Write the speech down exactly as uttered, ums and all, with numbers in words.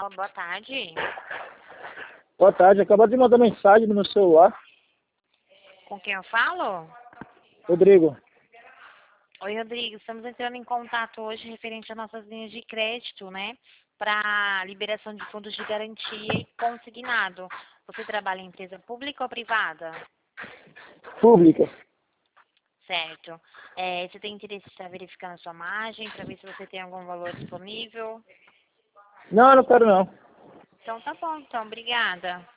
Alô, boa tarde. Boa tarde, acabou de mandar mensagem no meu celular. Com quem eu falo? Rodrigo. Oi, Rodrigo. Estamos entrando em contato hoje referente às nossas linhas de crédito, né? Para liberação de fundos de garantia e consignado. Você trabalha em empresa pública ou privada? Pública. Certo. É, você tem interesse em estar verificando a sua margem para ver se você tem algum valor disponível? Não, eu não quero não. Então tá bom, então. Obrigada.